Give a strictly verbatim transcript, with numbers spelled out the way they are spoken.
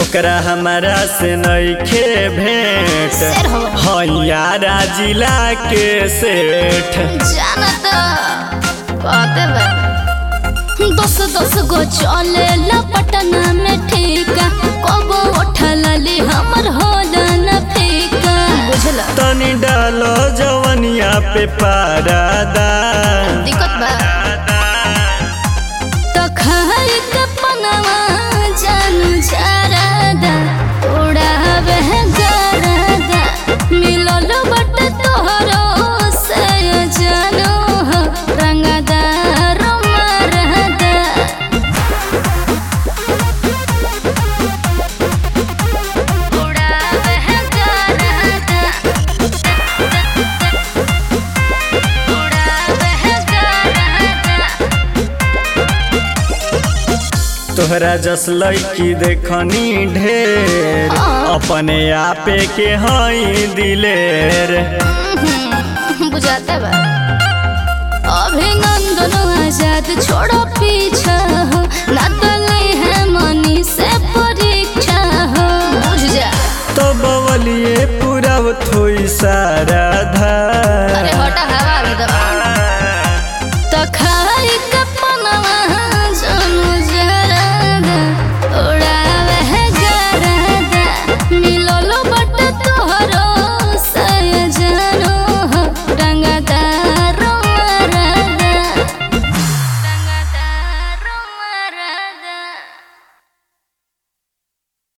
ओकरा हमारा से नइखे भेंट हयारा जिला के सेठ जानत कहते बा दस दस गो चले ला पटना में ठेका कबो उठला ली हमर होला न फेका बुझला तनी डालो जवनिया पे पारादा दिक्कत बा तो खाई के पनवा जानू जारादा उड़ावे गरादा मिलल बट तोहरो से जानू रंगदार मरदा उड़ावे गरादा उड़ावे गरादा तोहरा जस लड़की देखनी ढेर अपने आपे के हई दिलेर बुझाते बा अभिनंदन आजाद छोड़ो